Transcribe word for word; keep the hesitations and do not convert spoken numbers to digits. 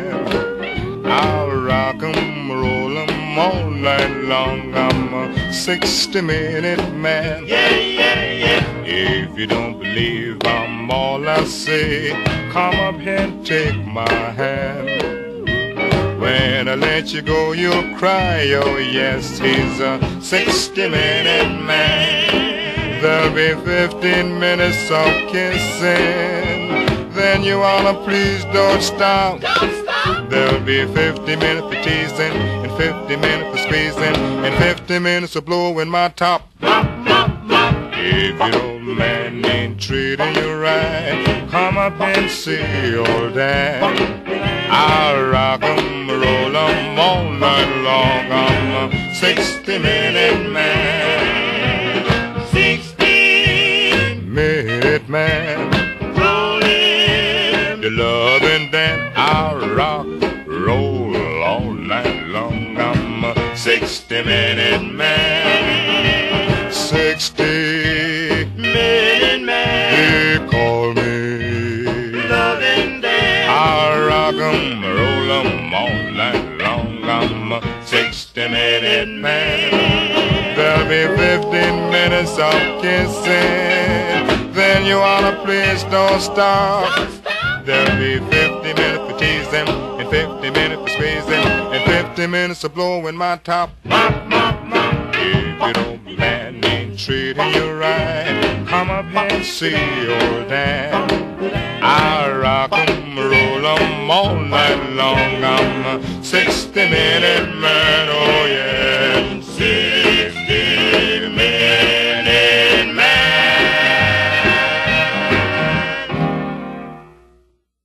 man. I'll rock 'em, roll 'em all night long. I'm a sixty minute man. Yeah, yeah, yeah. If you don't believe I'm all I say, come up here and take my hand. When I let you go, you'll cry, oh yes, he's a sixty minute man. There'll be fifteen minutes of kissing, then you wanna please don't stop. Don't stop. There'll be fifty minutes for teasing, and fifty minutes for squeezing, and fifty minutes of blowing my top. Mop, mop, mop. If your old man ain't treating you right, come up and see old dad. I'll rock 'em, roll 'em all night long. I'm a sixty minute man. Sixty Minute man. rolling. The loving then I'll rock, roll all night long. I'm a sixty minute man. Sixty Minute man. they call me. Loving day. I'll rock 'em, roll 'em all night long. I'm a sixty minute man. There'll be fifteen minutes of kissing, then you wanna please don't stop. Don't stop. There'll be fifty minutes for teasing, and fifty minutes for squeezing, and fifty minutes of blowing my top. Mop, mop, mop. If your old man ain't treating you right, come up here and see old dad. I'll rock 'em, roll 'em all night long. I'm a sixty minute man, oh yeah.